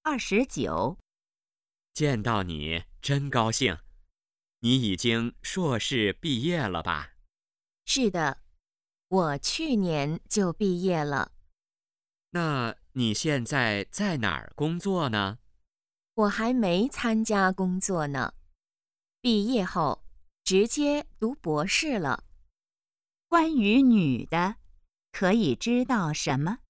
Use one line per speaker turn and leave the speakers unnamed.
29。
见到你真高兴，你已经硕士毕业了吧？
是的，我去年就毕业了。
那你现在在哪儿工作呢？
我还没参加工作呢，毕业后直接读博士了。
关于女的，可以知道什么？